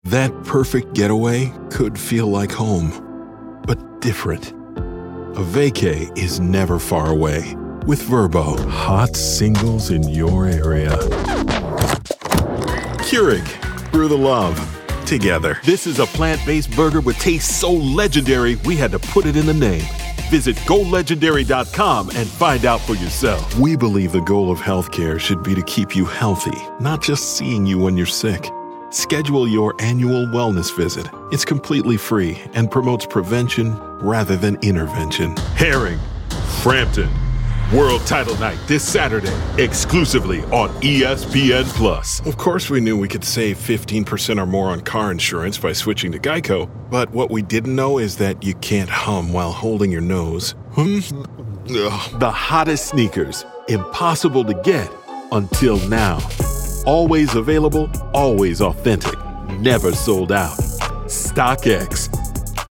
That perfect getaway could feel like home, but different. A vacay is never far away. With Vrbo, hot singles in your area. Keurig, brew the love together. This is a plant-based burger with taste so legendary, we had to put it in the name. Visit GoLegendary.com and find out for yourself. We believe the goal of healthcare should be to keep you healthy, not just seeing you when you're sick. Schedule your annual wellness visit. It's completely free and promotes prevention rather than intervention. Herring, Frampton, World Title Night this Saturday, exclusively on ESPN+. Of course, we knew we could save 15% or more on car insurance by switching to Geico, but what we didn't know is that you can't hum while holding your nose. The hottest sneakers, impossible to get until now. Always available, always authentic, never sold out. StockX,